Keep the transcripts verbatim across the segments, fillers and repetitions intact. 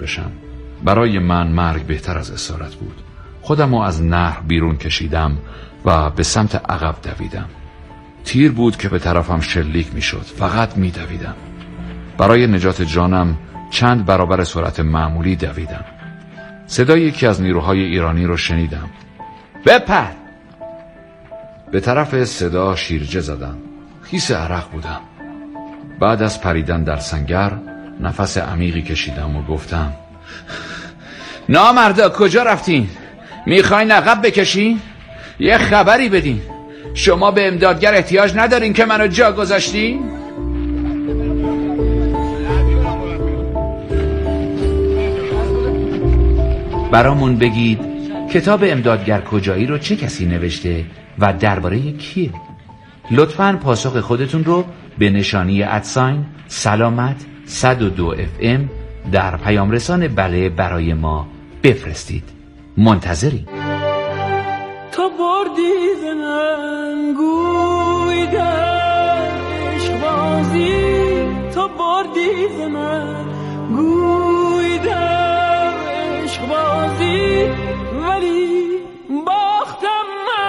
بشم. برای من مرگ بهتر از اسارت بود. خودمو از نهر بیرون کشیدم و به سمت عقب دویدم. تیر بود که به طرفم شلیک میشد. فقط میدویدم. برای نجات جانم چند برابر سرعت معمولی دویدم. صدای یکی از نیروهای ایرانی رو شنیدم. بپر! به طرف صدا شیرجه زدم. خیس عرق بودم. بعد از پریدن در سنگر نفس عمیقی کشیدم و گفتم نامردا کجا رفتین؟ میخواین عقب بکشین؟ یه خبری بدین. شما به امدادگر احتیاج ندارین که منو جا گذاشتین؟ برامون بگید کتاب امدادگر کجایی رو چه کسی نوشته و درباره کیه؟ لطفاً پاسخ خودتون رو به نشانی ادساین سلامت صد و دو اف ام در پیام رسان بله برای ما بفرستید. منتظریم. تو بردی ز من گوی در عشق‌بازی، تو بردی ز من گوی در عشق‌بازی، ولی باختم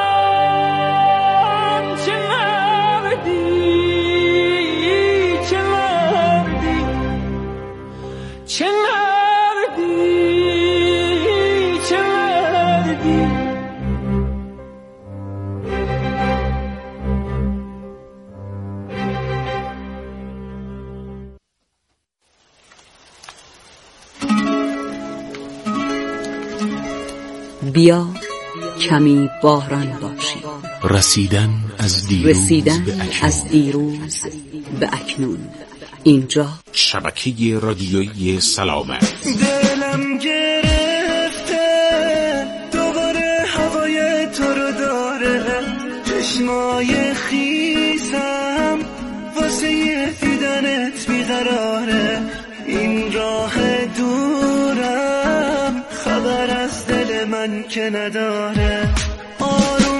من. چه مردی چه مردی چه مردی چه مردی. بیا کمی باران باشی. رسیدن از دیروز رسیدن به اکنون. از دیروز به اکنون. اینجا شبکه رادیویی سلامت. دلم گرفته دوباره هوای تو رو داره، چشمای خیسم واسه دیدنت بیقراره. این راه دورم خبر از دل من که نداره، آروم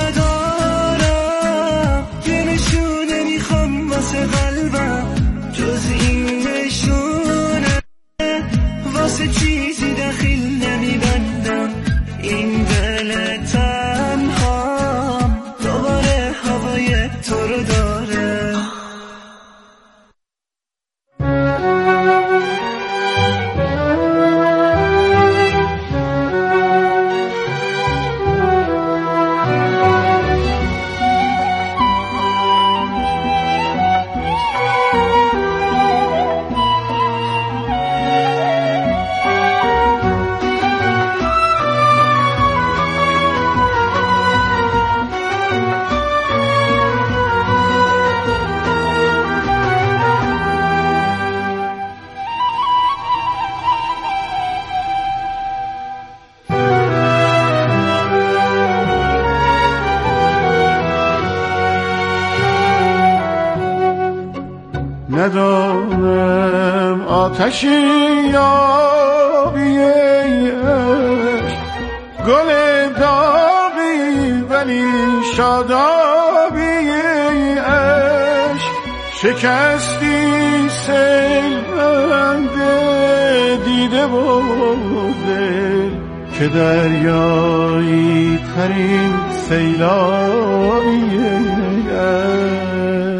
ندارم، یه نشونه میخوام واسه قلبم، جز این نشونه واسه چیزی دخیل نمیبندم. این دل تنهام دوباره هوای تو رو داره. ندانم آتشی یا بیش، گل داغی ولی شادابی عشق، شکستی سیلند دیده و دل که دریایی ترین سیلابی عشق.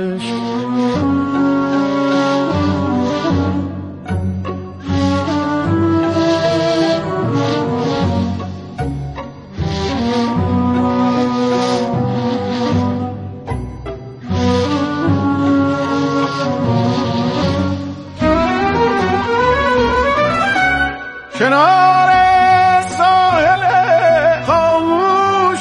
کنار ساحل خاموش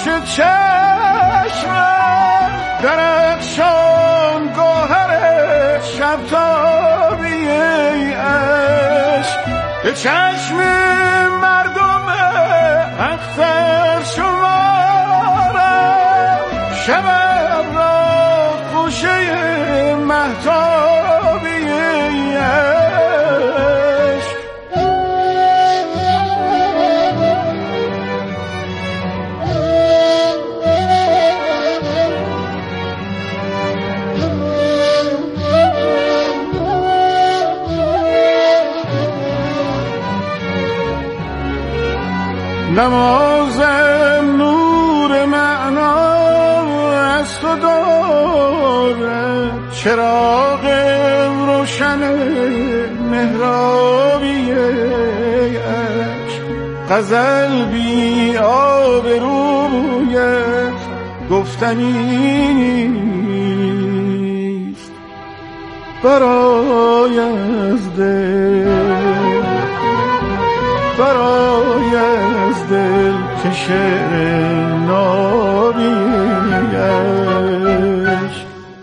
چشمم، درخشان گوهر شب تابی عشق، به چشم مردم اختر شمارم، شبم را خوشه مهتابی عشق. نمازم نور معنا از تو دارد، چراغ روشن مهرابی عشق، غزل بی آبرویت گفتنی نیست برای از دل، برای از دل که شعر نابیش.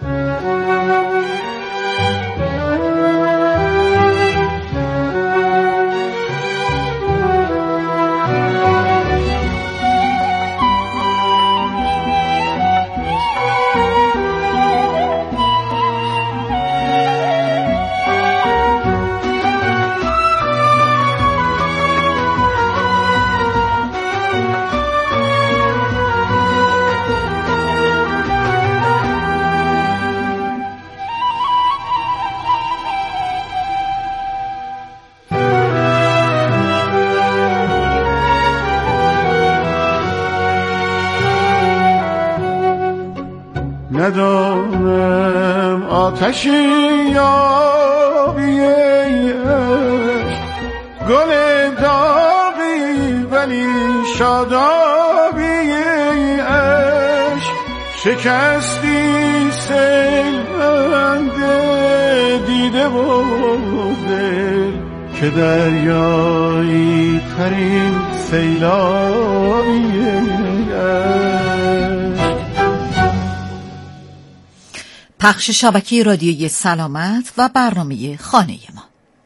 ندانم آتشی یا بیش، گل داغی ولی شادابی عشق، شکستی سیلبند دیده و دل که دریایی ترین سیلابی عشق. پخش شبکه رادیویی سلامت و برنامه خانه ما.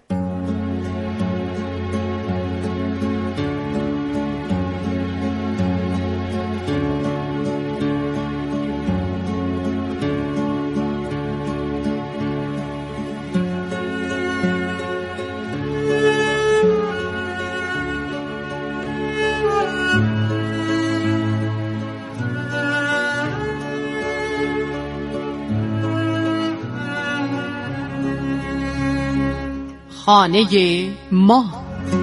خانه ما.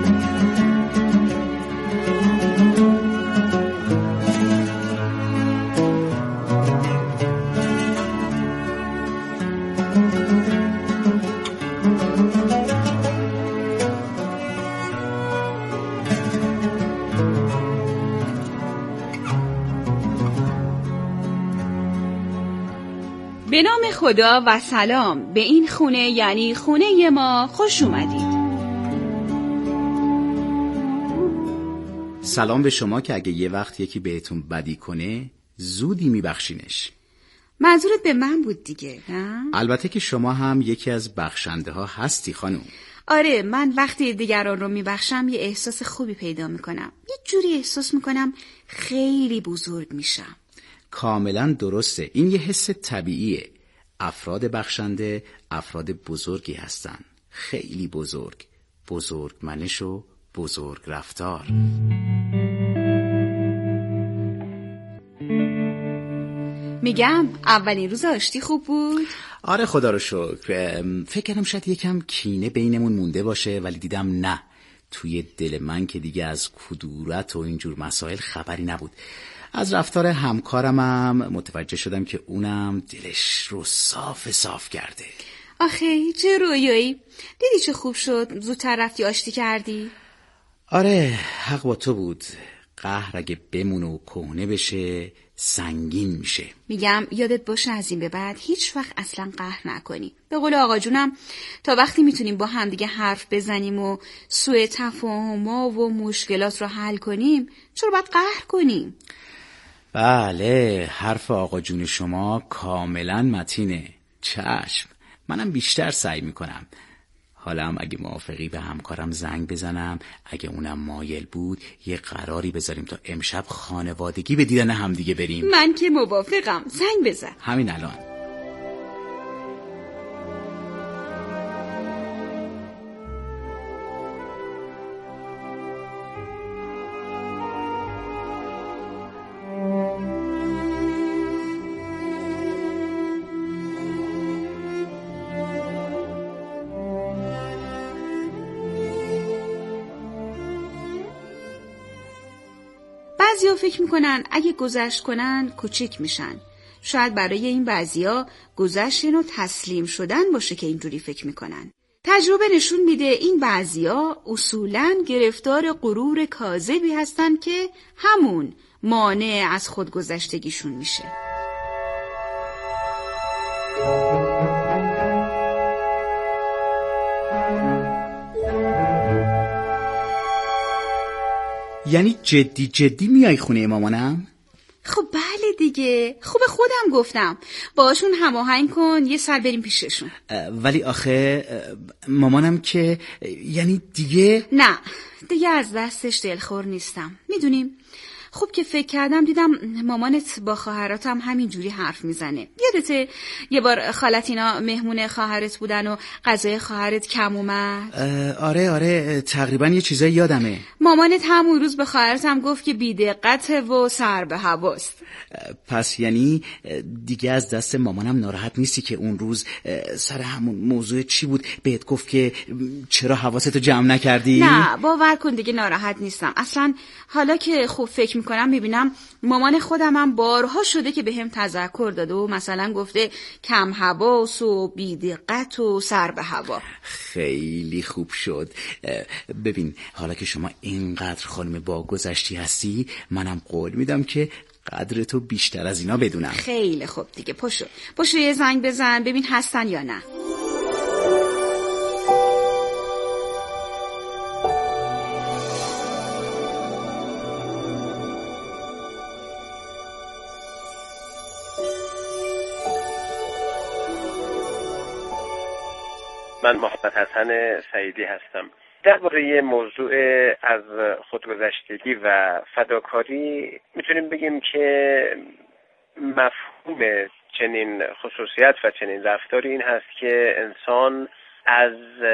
به نام خدا و سلام به این خونه، یعنی خونه ما، خوش اومدید. سلام به شما که اگه یه وقت یکی بهتون بدی کنه زودی میبخشینش. منظورت به من بود دیگه، نه؟ البته که شما هم یکی از بخشنده ها هستی خانم. آره، من وقتی دیگران رو میبخشم یه احساس خوبی پیدا میکنم. یه جوری احساس میکنم خیلی بزرگ میشم. کاملا درسته، این یه حس طبیعیه. افراد بخشنده افراد بزرگی هستن، خیلی بزرگ، بزرگ منش و بزرگ رفتار. میگم اولین روز آشتی خوب بود؟ آره خدا رو شکر. فکر کردم شاید یکم کینه بینمون مونده باشه، ولی دیدم نه، توی دل من که دیگه از کدورت و اینجور مسائل خبری نبود. از رفتار همکارم هم متوجه شدم که اونم دلش رو صاف صاف کرده. آخه چه رویایی؟ دیدی چه خوب شد زودتر رفتی آشتی کردی؟ آره حق با تو بود. قهر اگه بمونه و کهنه بشه سنگین میشه. میگم یادت باشه از این به بعد هیچ وقت اصلا قهر نکنی. به قول آقا جونم تا وقتی میتونیم با همدیگه حرف بزنیم و سوء تفاهم‌ها و مشکلات رو حل کنیم، چرا باید قهر کنیم؟ بله، حرف آقا جون شما کاملا متینه. چشم، منم بیشتر سعی میکنم. حالا هم اگه موافقی به همکارم زنگ بزنم، اگه اونم مایل بود یه قراری بذاریم تا امشب خانوادگی به دیدن همدیگه بریم. من که موافقم، زنگ بزن همین الان. بعضیا فکر میکنن اگه گذشت کنن کوچیک میشن. شاید برای این بعضیا گذشتن و تسلیم شدن باشه که اینجوری فکر میکنن. تجربه نشون میده این بعضیا اصولاً گرفتار غرور کاذبی هستن که همون مانع از خودگذشتگیشون میشه. یعنی جدی جدی میای خونه مامانم؟ خب بله دیگه، خوب خودم گفتم باشون هماهنگ کن یه سر بریم پیششون. ولی آخه مامانم که یعنی دیگه نه دیگه از دستش دلخور نیستم. میدونیم خوب که فکر کردم دیدم مامانت با خواهراتم همین جوری حرف میزنه. یادته یه بار خالت اینا مهمون خواهرت بودن و غذای خواهرت کم اومد؟ آره آره تقریبا یه چیزایی یادمه. مامانت همون روز به خواهرتم گفت که بی‌دقته و سر به هواست. پس یعنی دیگه از دست مامانم ناراحت نیستی که اون روز سر همون موضوع چی بود بهت گفت که چرا حواستو جمع نکردی؟ نه باور کن دیگه ناراحت نیستم. اصلا حالا که خوب فکر میکنم میبینم مامان خودم هم بارها شده که به هم تذکر داده و مثلا گفته کم حواس و بی‌دقت و سر به هوا. خیلی خوب شد. ببین حالا که شما اینقدر خانم با گذشتی هستی منم قول میدم که قدر تو بیشتر از اینا بدونم. خیلی خوب دیگه پاشو پاشو یه زنگ بزن ببین هستن یا نه. من محمد حسن سعیدی هستم. درباره موضوع از خودگذشتگی و فداکاری میتونیم بگیم که مفهوم چنین خصوصیت و چنین رفتاری این هست که انسان از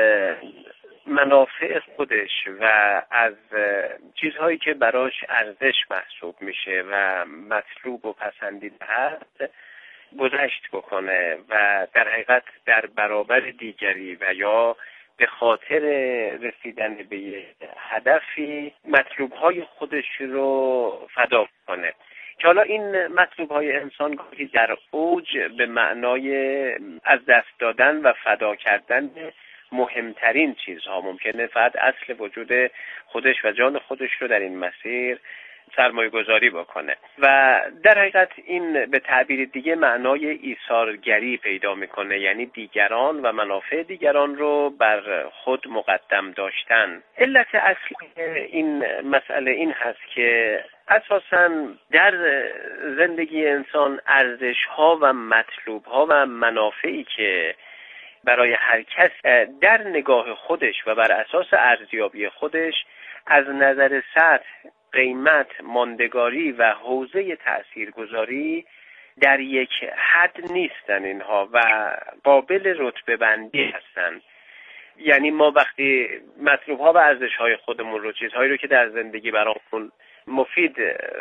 منافع خودش و از چیزهایی که براش ارزش محسوب میشه و مطلوب و پسندیده هست گذشت بکنه و در حقیقت در برابر دیگری و یا به خاطر رسیدن به یه هدفی مطلوبهای خودش رو فدا کنه که حالا این مطلوبهای انسان گاهی در اوج به معنای از دست دادن و فدا کردن مهمترین چیزها ممکنه فقط اصل وجود خودش و جان خودش رو در این مسیر سرمایه گذاری بکنه و در حقیقت این به تعبیر دیگه معنای ایثارگری پیدا میکنه، یعنی دیگران و منافع دیگران رو بر خود مقدم داشتن. علت اصلی این مسئله این هست که اساساً در زندگی انسان ارزش‌ها و مطلوب‌ها و منافعی که برای هر کس در نگاه خودش و بر اساس ارزیابی خودش از نظر سطح، قیمت، ماندگاری و حوزه تأثیرگذاری در یک حد نیستن اینها و قابل رتبه بندی هستن. یعنی ما وقتی مطلوب‌ها و ارزش‌های خودمون رو، چیزهایی رو که در زندگی برامون مفید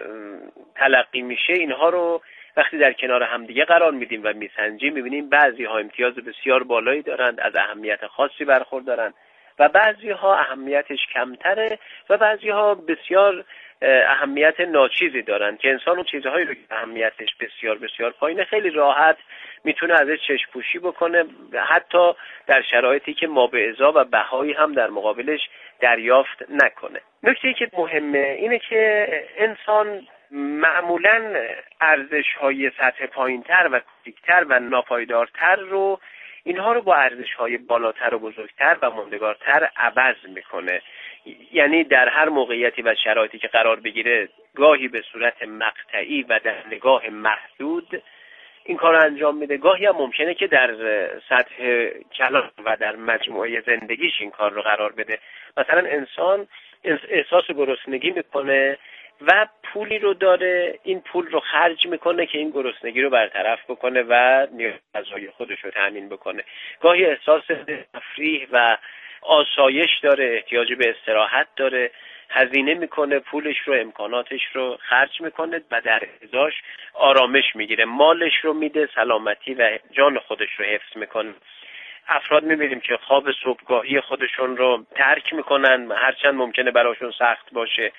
تلقی میشه، اینها رو وقتی در کنار همدیگه قرار میدیم و میسنجیم میبینیم بعضی ها امتیاز بسیار بالایی دارند، از اهمیت خاصی برخوردارند و بعضی ها اهمیتش کمتره و بعضی ها بسیار اهمیت ناچیزی دارند که انسان اون چیزهایی رو که اهمیتش بسیار بسیار پایینه خیلی راحت میتونه ازش چشم پوشی بکنه، حتی در شرایطی که مابعضا و بهایی هم در مقابلش دریافت نکنه. نکته‌ای که مهمه اینه که انسان معمولاً ارزش‌های سطح پایین‌تر و کوچکتر و ناپایدارتر رو اینها رو با ارزش‌های بالاتر و بزرگتر و ماندگارتر عوض میکنه. یعنی در هر موقعیتی و شرایطی که قرار بگیره گاهی به صورت مقطعی و در نگاه محدود این کار رو انجام میده، گاهی هم ممکنه که در سطح کلان و در مجموعه زندگیش این کار رو قرار بده. مثلا انسان احساس گرسنگی میکنه و پولی رو داره، این پول رو خرج میکنه که این گرسنگی رو برطرف بکنه و نیاز غذایی خودش رو تامین بکنه. گاهی احساس تفریح و آسایش داره، احتیاج به استراحت داره، هزینه میکنه، پولش رو، امکاناتش رو خرج میکنه و در ازاش آرامش میگیره، مالش رو میده، سلامتی و جان خودش رو حفظ میکنه. افراد میبینیم که خواب صبحگاهی خودشون رو ترک میکنن هرچند ممکنه براشون سخت باشه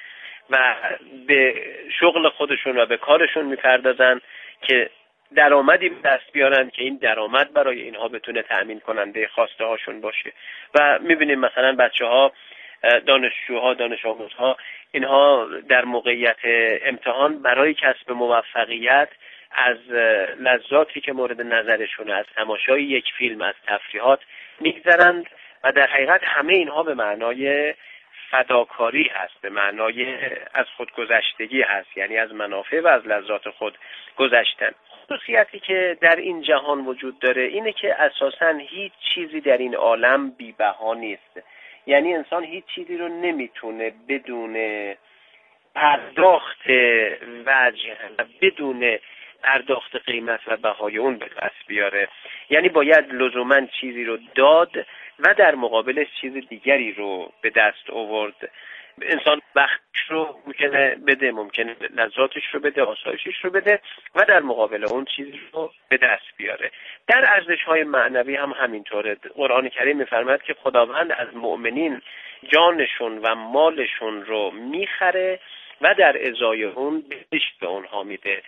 و به شغل خودشون و به کارشون میپردازن که درآمدی به دست بیارن که این درآمد برای اینها بتونه تأمین کننده خواسته هاشون باشه. و میبینیم مثلا بچه ها، دانشجوها، دانش آموزها، اینها در موقعیت امتحان برای کسب موفقیت از لذاتی که مورد نظرشونه، از تماشای یک فیلم، از تفریحات میگذرند و در حقیقت همه اینها به معنای فداکاری هست، به معنای از خودگذشتگی هست، یعنی از منافع و از لذات خود گذشتن. خصوصیتی که در این جهان وجود داره اینه که اساساً هیچ چیزی در این عالم بی‌بها نیست. یعنی انسان هیچ چیزی رو نمیتونه بدون پرداخت وجه و بدون پرداخت قیمت و بهای اون به دست بیاره. یعنی باید لزوماً چیزی رو داد و در مقابلش چیز دیگری رو به دست آورد. انسان وقتش رو ممکنه بده، ممکنه لذاتش رو بده، آسایشش رو بده و در مقابل اون چیزی رو به دست بیاره. در ارزش‌های معنوی هم همینطوره. قرآن کریم می‌فرماید که خداوند از مؤمنین جانشون و مالشون رو میخره و در ازای اون بهشت به اونها میده.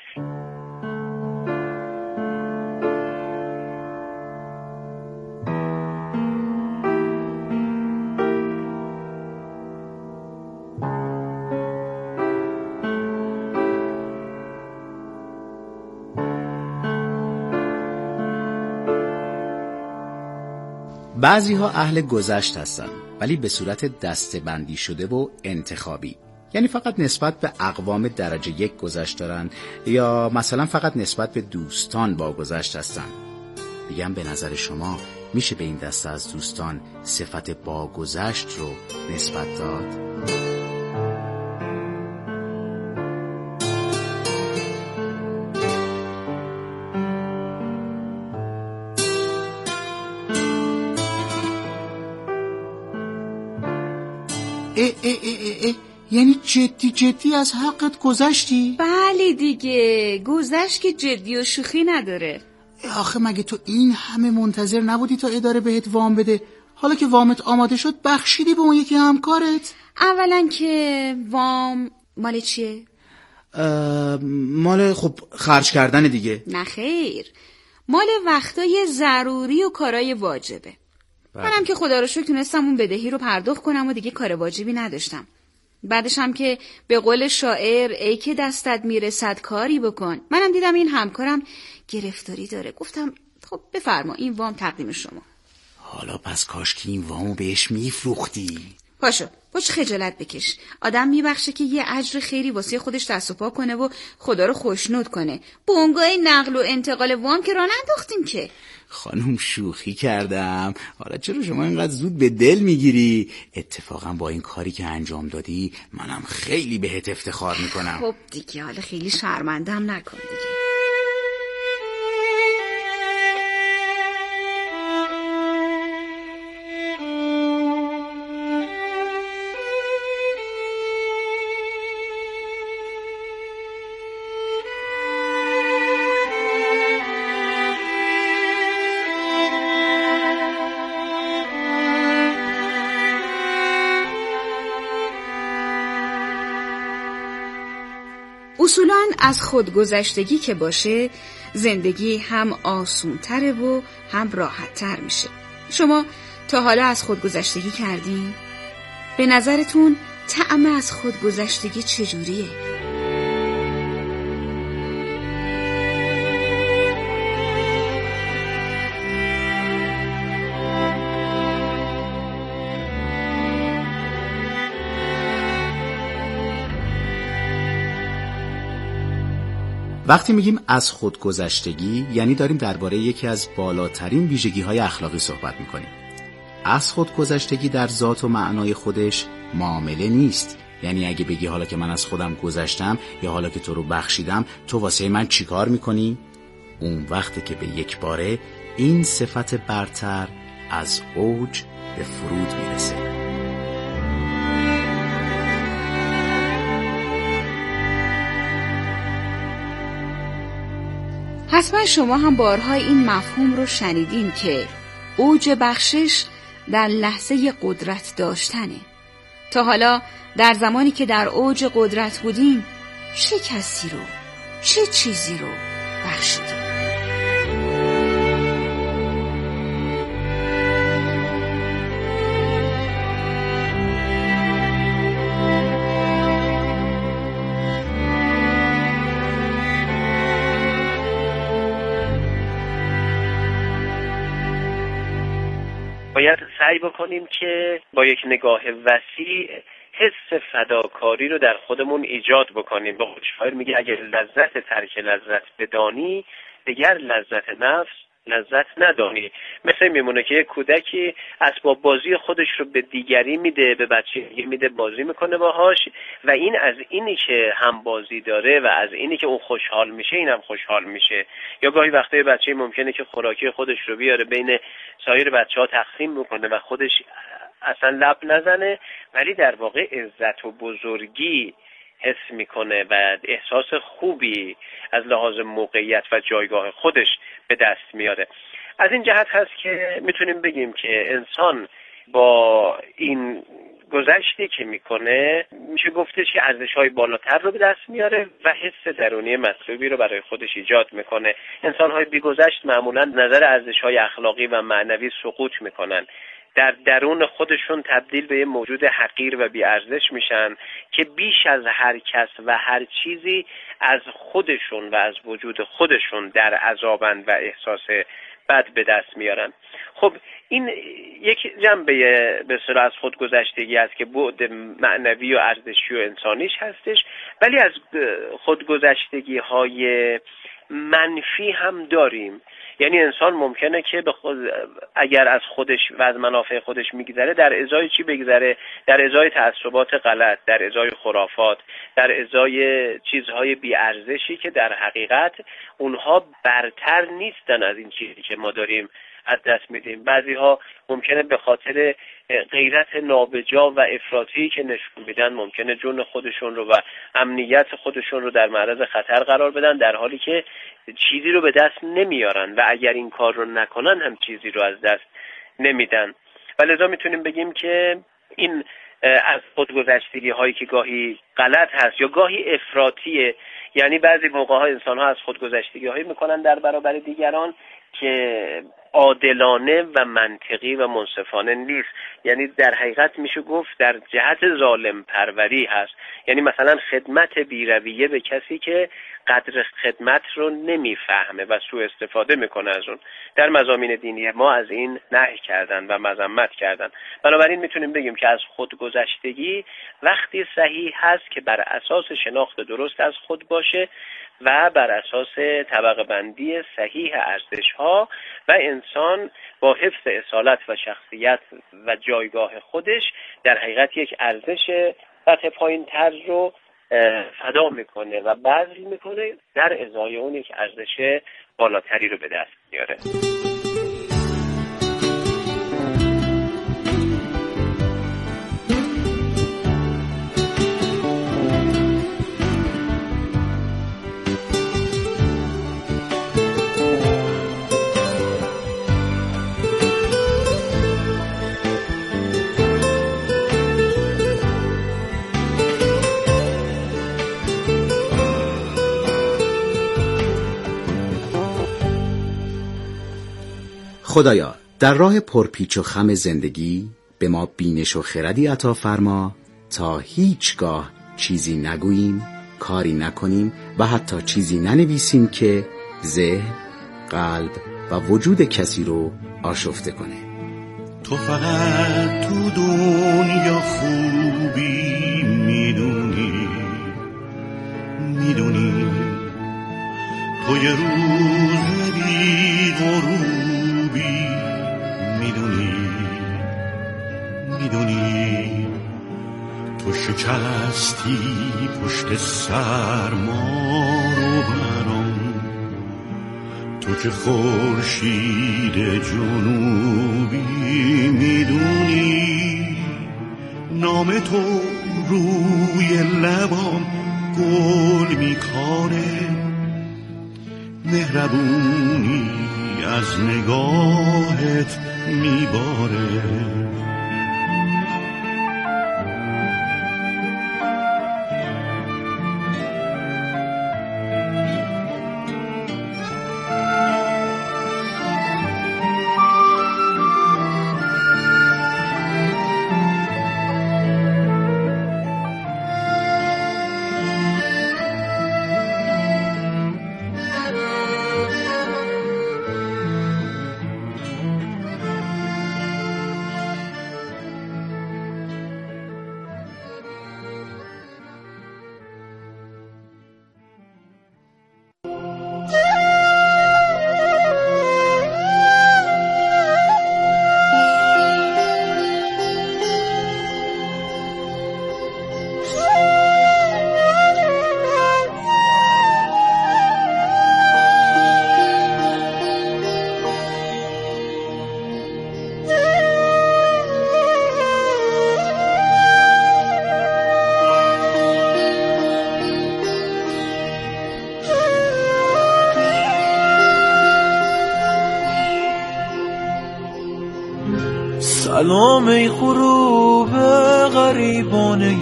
بعضی ها اهل گذشت هستن ولی به صورت دسته‌بندی شده و انتخابی، یعنی فقط نسبت به اقوام درجه یک گذشت دارن یا مثلا فقط نسبت به دوستان با گذشت هستن. میگم به نظر شما میشه به این دسته از دوستان صفت با گذشت رو نسبت داد؟ اه اه اه اه. یعنی جدی جدی از حقت گذشتی؟ بله دیگه، گذشت که جدی و شوخی نداره. آخه مگه تو این همه منتظر نبودی تا اداره بهت وام بده؟ حالا که وامت آماده شد بخشیدی به اون یکی همکارت؟ اولا که وام مال چیه؟ مال خب خرج کردن دیگه. نه خیر، مال وقتای ضروری و کارای واجبه. بله. منم که خدا رو شکر تونستم اون بدهی رو پرداخت کنم و دیگه کار واجبی نداشتم. بعدش هم که به قول شاعر ای که دستت میرسد کاری بکن. منم دیدم این همکارم گرفتاری داره، گفتم خب بفرما این وام تقدیم شما. حالا پس کاش که این وامو بهش میفروختی. پاشو پاش خجالت بکش. آدم میبخشه که یه اجر خیری واسه خودش دست و پا کنه و خدا رو خوشنود کنه. بونگای نقل و انتقال وام که راه ننداختیم که. خانم شوخی کردم. حالا چرا شما اینقدر زود به دل میگیری؟ اتفاقا با این کاری که انجام دادی منم خیلی بهت افتخار میکنم. خب دیگه حالا خیلی شرمندم نکن دیگه. اصولاً از خودگذشتگی که باشه زندگی هم آسون‌تره و هم راحت‌تر میشه. شما تا حالا از خودگذشتگی کردین؟ به نظرتون طعم از خودگذشتگی چجوریه؟ وقتی میگیم از خودگذشتگی یعنی داریم درباره یکی از بالاترین ویژگی‌های اخلاقی صحبت میکنیم. از خودگذشتگی در ذات و معنای خودش معامله نیست. یعنی اگه بگی حالا که من از خودم گذشتم یا حالا که تو رو بخشیدم تو واسه من چیکار میکنی؟ اون وقتی که به یک باره این صفت برتر از اوج به فرود میرسه. حتما شما هم بارها این مفهوم رو شنیدین که اوج بخشش در لحظه قدرت داشتنه. تا حالا در زمانی که در اوج قدرت بودیم چه کسی رو، چه چیزی رو بخشیدیم؟ باید سعی بکنیم که با یک نگاه وسیع حس فداکاری رو در خودمون ایجاد بکنیم. به شاعر میگه اگر لذت ترک لذت بدانی، دیگر لذت نفس لذت ندانی. مثل میمونه که یک کودکی اسباب بازی خودش رو به دیگری میده، به بچه دیگه میده، بازی میکنه باهاش و این از اینی که هم بازی داره و از اینی که اون خوشحال میشه اینم خوشحال میشه. یا گاهی وقتا بچه ممکنه که خوراکی خودش رو بیاره بین سایر بچه‌ها تقسیم میکنه و خودش اصلا لب نزنه، ولی در واقع عزت و بزرگی حس میکنه و احساس خوبی از لحاظ موقعیت و جایگاه خودش به دست میاره. از این جهت هست که میتونیم بگیم که انسان با این گذشتی که میکنه میشه گفتش که ارزش‌های بالاتر رو به دست میاره و حس درونی مطلوبی رو برای خودش ایجاد میکنه. انسان‌های بی‌گذشت معمولاً نظر ارزش‌های اخلاقی و معنوی سقوط میکنن، در درون خودشون تبدیل به یه موجود حقیر و بی‌ارزش میشن که بیش از هر کس و هر چیزی از خودشون و از وجود خودشون در عذابند و احساس بد به دست میارن. خب این یک جنبه به اصطلاح از خودگذشتگی است که بعد معنوی و ارزشی و انسانیش هستش، ولی از خودگذشتگی های منفی هم داریم. یعنی انسان ممکنه که به خود اگر از خودش و از منافع خودش میگذره در ازای چی بگذره؟ در ازای تعصبات غلط، در ازای خرافات، در ازای چیزهای بی‌ارزشی که در حقیقت اونها برتر نیستن از این چیزی که ما داریم از دست میدیم. بعضی ها ممکنه به خاطر غیرت نابجا و افراطی که نشون میدن ممکنه جون خودشون رو و امنیت خودشون رو در معرض خطر قرار بدن، در حالی که چیزی رو به دست نمیارن و اگر این کار رو نکنن هم چیزی رو از دست نمیدن. و لذا میتونیم بگیم که این از خودگذشتگی هایی که گاهی غلط هست یا گاهی افراطیه، یعنی بعضی موقع ها انسان ها از خودگذشتگی هایی میکنن در برابر دیگران که عادلانه و منطقی و منصفانه نیست. یعنی در حقیقت میشه گفت در جهت ظالم پروری هست. یعنی مثلا خدمت بی‌رویه به کسی که قدر خدمت رو نمیفهمه و سوء استفاده میکنه از اون. در مضامین دینی ما از این نهی کردن و مذمت کردن. بنابراین میتونیم بگیم که از خودگذشتگی وقتی صحیح هست که بر اساس شناخت درست از خود باشه و بر اساس طبقه بندی صحیح ارزش ها و انسان با حفظ اصالت و شخصیت و جایگاه خودش در حقیقت یک ارزش سطح پایین تر رو فدا میکنه و بذل میکنه، در ازای اون یک ارزش بالاتری رو به دست میاره. خدایا در راه پرپیچ و خم زندگی به ما بینش و خردی عطا فرما تا هیچگاه چیزی نگوییم، کاری نکنیم و حتی چیزی ننویسیم که ذهن، قلب و وجود کسی رو آشفته کنه. تو فقط تو دنیا خوبی میدونی، میدونی تو یه روز بی غروبی، میدونی میدونی تو شکستی پشت سرما رو برام، تو که خورشید جنوبی، میدونی نام تو روی لبام گل میکاره، مهربونی از نگاهت میباره. سلام ای غروب غریبانه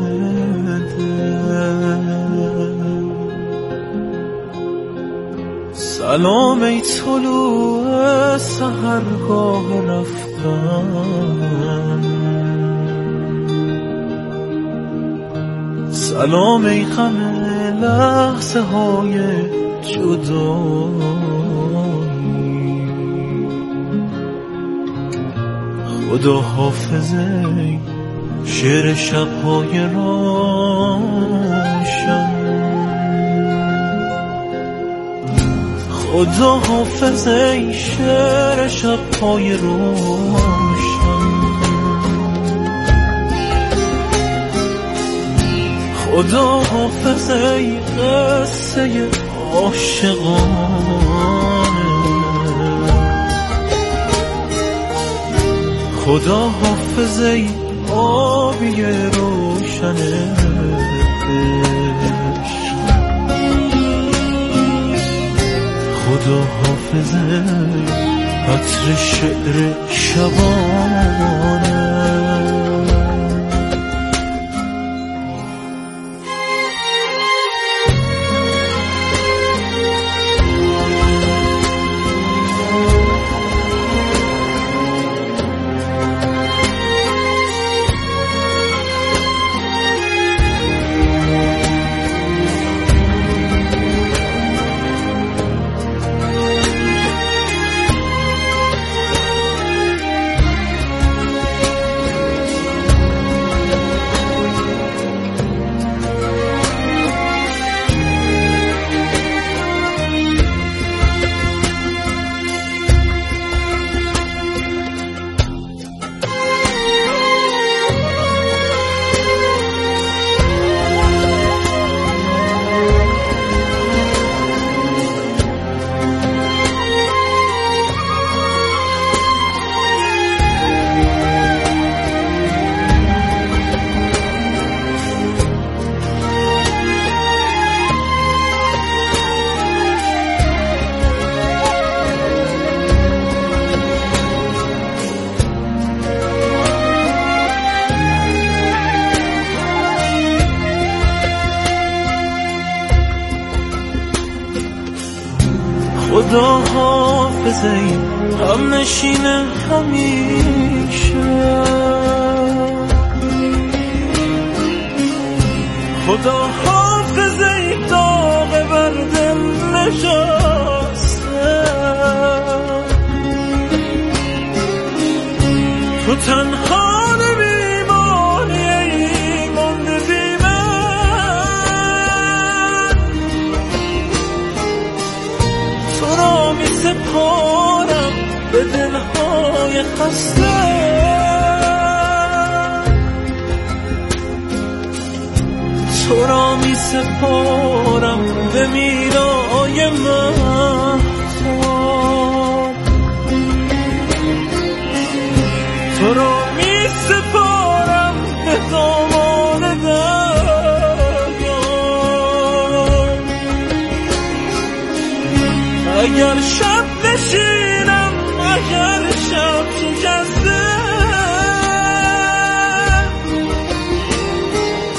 دل، سلام ای طلوع سحرگاه رفتن، سلام ای غم لحظه های جدایی، خدا حافظه شعر شب‌های روشن، خدا حافظه شعر شب‌های روشن، خدا حافظه قصه عاشقانه، خدا حافظه آبی روشنه، خدا حافظه عطر شعر شبانه. خدا حافظه هم نشین همیشه، خدا حافظه داغ بر دل نشسته، تو تنها نمیمانی ای مانده بی من، تو را می سپارم به دلهای خسته، تو را می سپارم به میرای من،